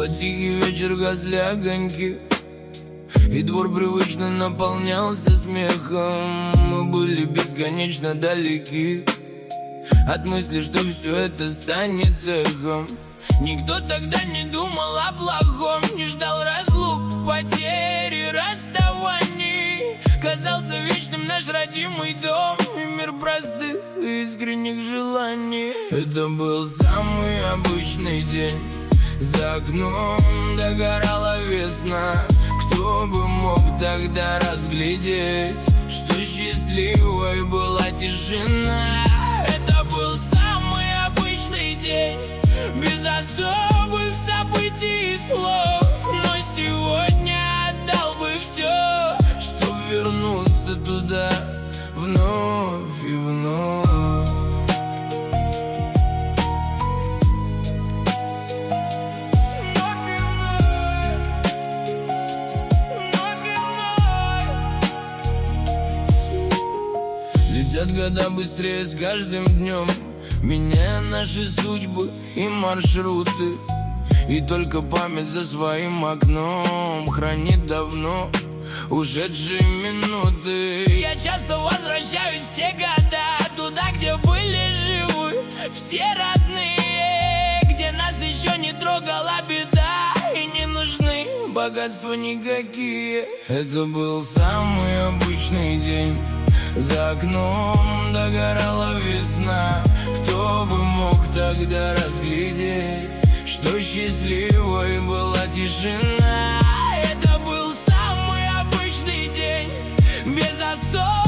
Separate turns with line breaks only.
Был тихий вечер, гасли огоньки, и двор привычно наполнялся смехом. Мы были бесконечно далеки от мысли, что все это станет эхом. Никто тогда не думал о плохом, не ждал разлук, потери, расставаний. Казался вечным наш родимый дом и мир простых и искренних желаний. Это был самый обычный день, за окном догорала весна. Кто бы мог тогда разглядеть, что счастливой была тишина. Это был самый обычный день, без особых событий и слов. Но сегодня отдал бы все, чтоб вернуться туда вновь и вновь. Летят года быстрее с каждым днем, меняя наши судьбы и маршруты. И только память за своим окном хранит давно ушедшие минуты. Я часто возвращаюсь в те года, туда, где были живы все родные, где нас еще не трогала беда и не нужны богатства никакие. Это был самый обычный день, за окном догорала весна. Кто бы мог тогда разглядеть, что счастливой была тишина. Это был самый обычный день, без особых